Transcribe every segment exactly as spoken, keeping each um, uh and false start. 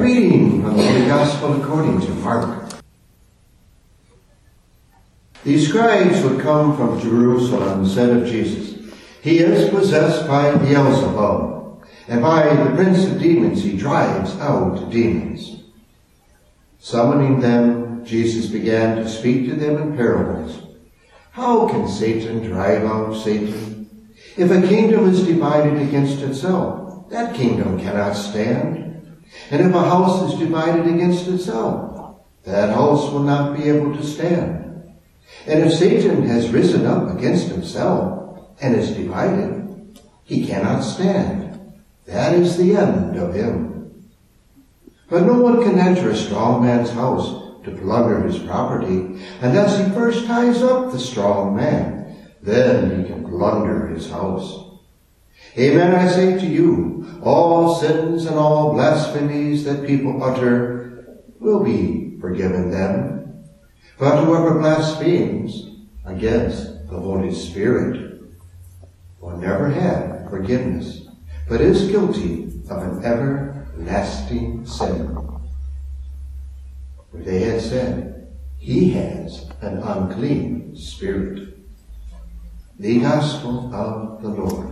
reading from the Holy Gospel according to Mark. These scribes would come from Jerusalem and said of Jesus, "He is possessed by Beelzebub, and by the prince of demons he drives out demons." Summoning them, Jesus began to speak to them in parables. "How can Satan drive out Satan? If a kingdom is divided against itself, that kingdom cannot stand. And if a house is divided against itself, that house will not be able to stand. And if Satan has risen up against himself and is divided, he cannot stand. That is the end of him. But no one can enter a strong man's house to plunder his property unless he first ties up the strong man. Then he can plunder his house. Amen, I say to you, all sins and all blasphemies that people utter will be forgiven them. But whoever blasphemes against the Holy Spirit will never have forgiveness, but is guilty of an everlasting sin." For they had said, "He has an unclean spirit." The Gospel of the Lord.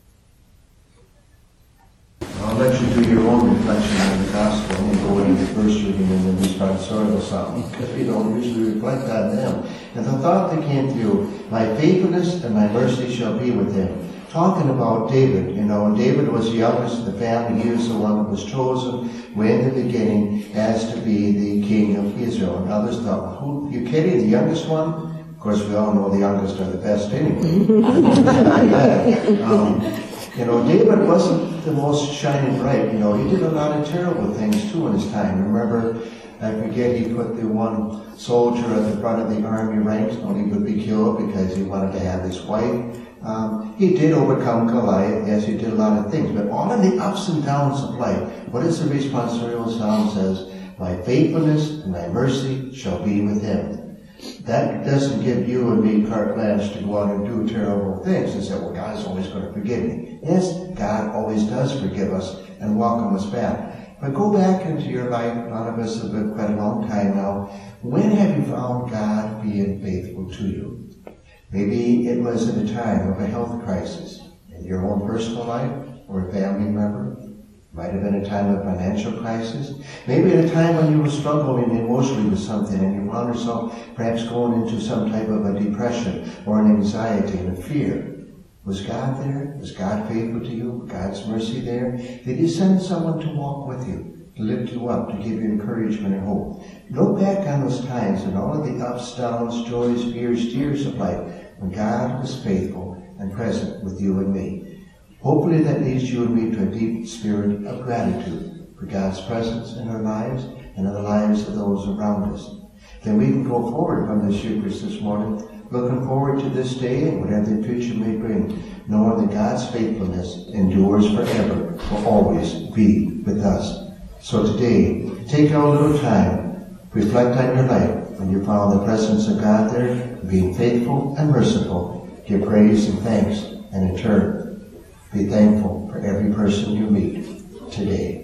I'll let you do your own reflection on the Gospel and go into the first reading and then responsorial psalm, because we don't usually reflect on them. And the thought that came through, "My faithfulness and my mercy shall be with him." Talking about David, you know, and David was the youngest of the family. He was the one that was chosen way in the beginning as to be the king of Israel. And others thought, "Who, you kidding, the youngest one?" Of course, we all know the youngest are the best anyway. um, you know, David wasn't the most shining bright. You know, he did a lot of terrible things too in his time. Remember, I forget, he put the one soldier at the front of the army ranks when he would be killed because he wanted to have his wife. Um, he did overcome Goliath. Yes, he did a lot of things. But all of the ups and downs of life, what is the responsorial psalm says? "My faithfulness and my mercy shall be with him." That doesn't give you and me carte blanche to go out and do terrible things and say, "Well, God is always going to forgive me." Yes, God always does forgive us and welcome us back. But go back into your life. A lot of us have been quite a long time now. When have you found God being faithful to you? Maybe it was at a time of a health crisis in your own personal life or a family member. Might have been a time of financial crisis. Maybe at a time when you were struggling emotionally with something and you found yourself perhaps going into some type of a depression or an anxiety and a fear. Was God there? Was God faithful to you? God's mercy there? Did he send someone to walk with you, to lift you up, to give you encouragement and hope? Look back on those times and all of the ups, downs, joys, fears, tears of life when God was faithful and present with you and me. Hopefully that leads you and me to a deep spirit of gratitude for God's presence in our lives and in the lives of those around us. Then we can go forward from this Eucharist this morning, looking forward to this day and whatever the future may bring, knowing that God's faithfulness endures forever, will always be with us. So today, take a little time, reflect on your life when you found the presence of God there, being faithful and merciful. Give praise and thanks, and in turn, be thankful for every person you meet today.